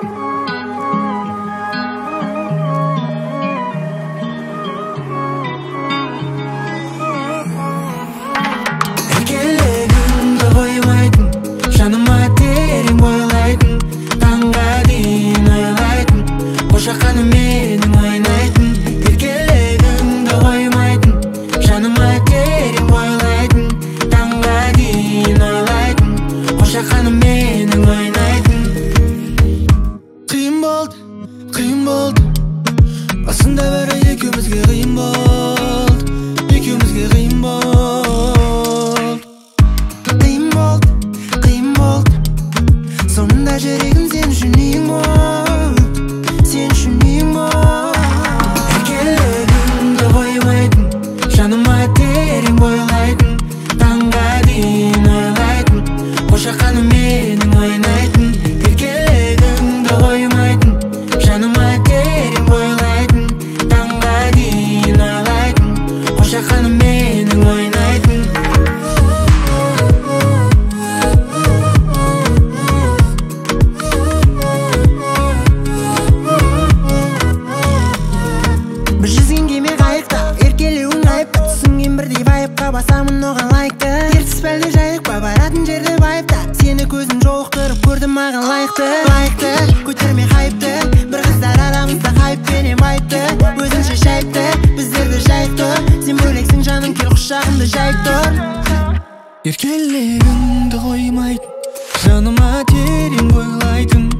Erkelegimdi koymaydın, жаныма терең бойлайтын, таңға дейін ойлайтын, қошақаны менің ойнайтын. Еркелегімді қоймайтын, жаныма терең бойлайтын, таңға дейін ойлайтын, қошақаны менің ойнайтын. Қиын болды, басында бәрі екеумізге қиын болды, екеумізге қиын болды. Сонында жүрегім сен үшін ең болды, сен үшін ең болды. Еркелегімді қоймайтын, жаныма терең бойлайтын, таңға дейін ойлайтын, қошақаны менің ойнайтын. Еркелегімді қоймайтын, жаныма терең бойлайтын, таңға дейін ойлайтын, қошақаны менің ойнайтын. Біз жүзген кеме қайықта, еркелеуің айыпты, түсінген бірдей вайыпқа басамын оған лайықты. Ертіс пәлде жайық па, баратын жерде байыпта, сені көзім жолықтырып көрдім маған лайықты. Көтерме хайыпты, бір қыздар арамызда хайыппенен байыпты. Өзінше шайыпты, біздерді жайып тұр, сен бөлексің жаным, кел құшағымды жайып тұр. Еркелегімді қоймайтын, жаныма терең бойлайтын,